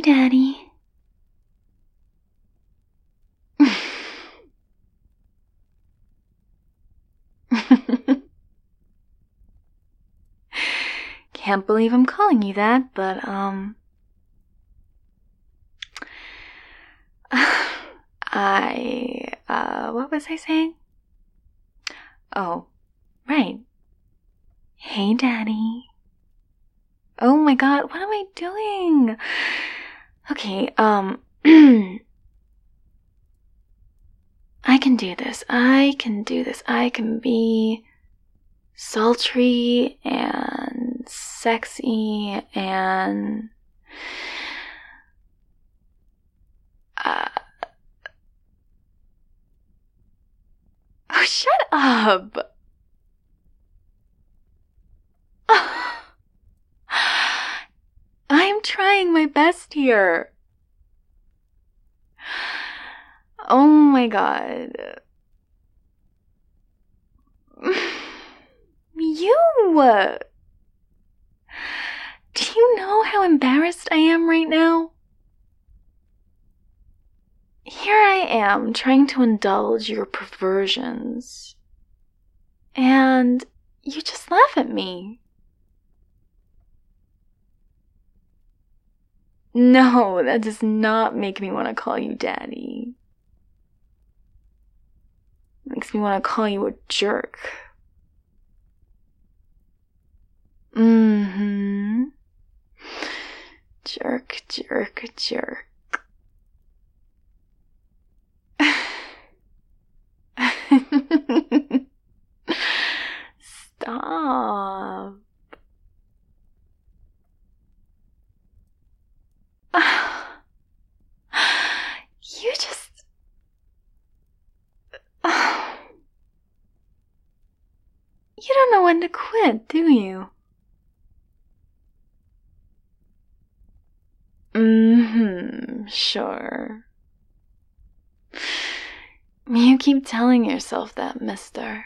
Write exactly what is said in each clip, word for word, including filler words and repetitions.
Daddy. Can't believe I'm calling you that, but, um... I, uh, what was I saying? Oh, right. Hey, Daddy. Oh my god, what am I doing? Okay, um... I can do this. I can do this. I can be sultry and sexy and... Uh... Oh, shut up! I'm trying my best here. Oh my god. You! Do you know how embarrassed I am right now? Here I am trying to indulge your perversions. And you just laugh at me. No, that does not make me want to call you Daddy. It makes me want to call you a jerk. Mm-hmm. Jerk, jerk, jerk. Stop. You just... You don't know when to quit, do you? Mm-hmm, sure. You keep telling yourself that, mister.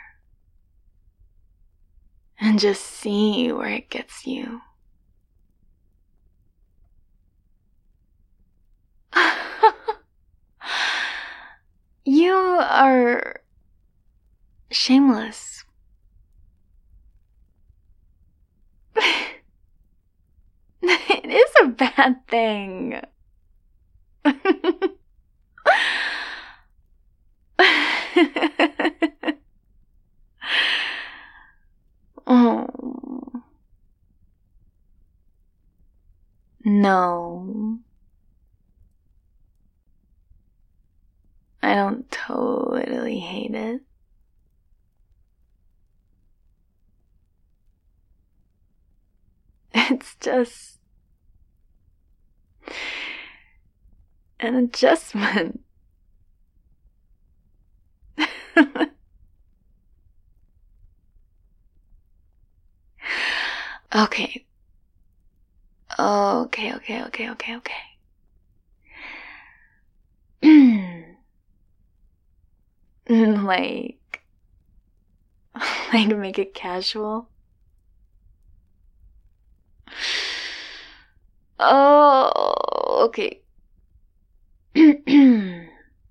And just see where it gets you. You are shameless. It is a bad thing. Oh. No. I don't totally hate it. It's just an adjustment. Okay. Okay, okay, okay, okay, okay. like, like to make it casual. Oh, okay. mm.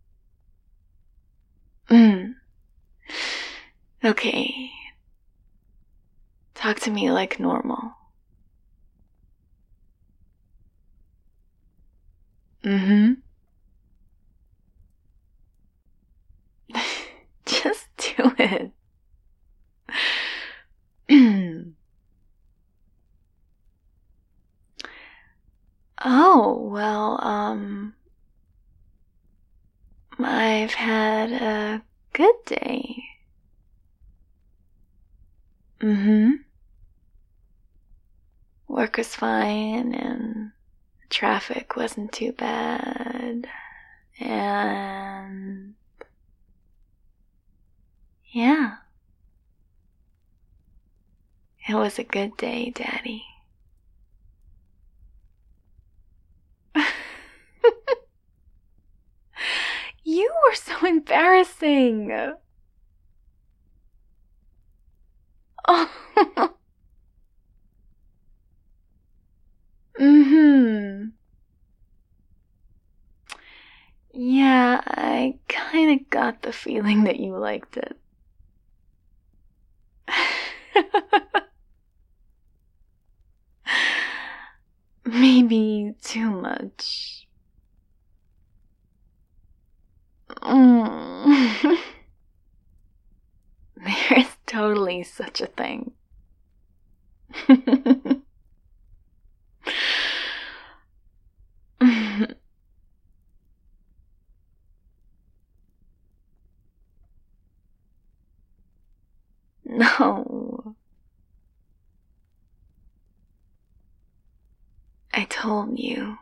Okay. Talk to me like normal. Mm-hmm. Just do it. Oh, well, um, I've had a good day. Mm-hmm. Work was fine, and traffic wasn't too bad, and yeah. It was a good day, Daddy. You were so embarrassing. Oh. Mm-hmm. Yeah, I kinda got the feeling that you liked it. Maybe too much. Mm. There's totally such a thing. No. I told you.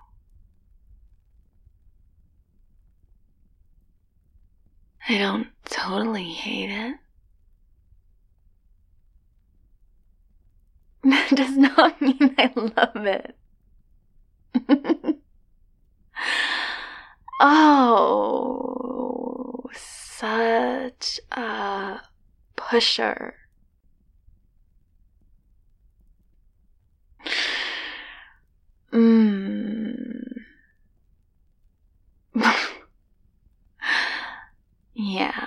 I don't totally hate it. That does not mean I love it. Oh, such a pusher. Mmm. Yeah.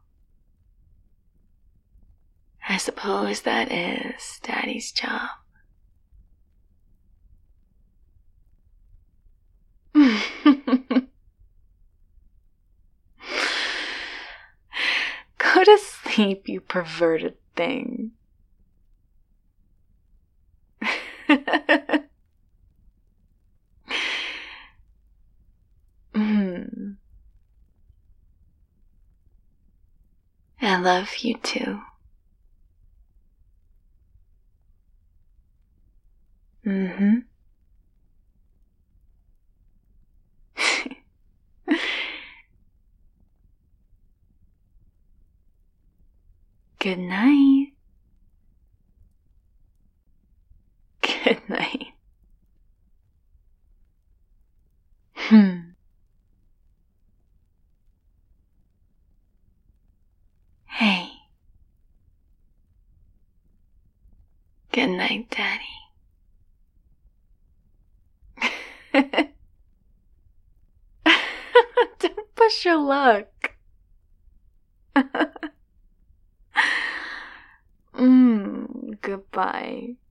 I suppose that is Daddy's job. Go to sleep, you perverted thing. mm. I love you too. Mm-hmm. Good night. Good night. Hmm. Hey. Good night, Daddy. Don't push your luck. Mmm, goodbye.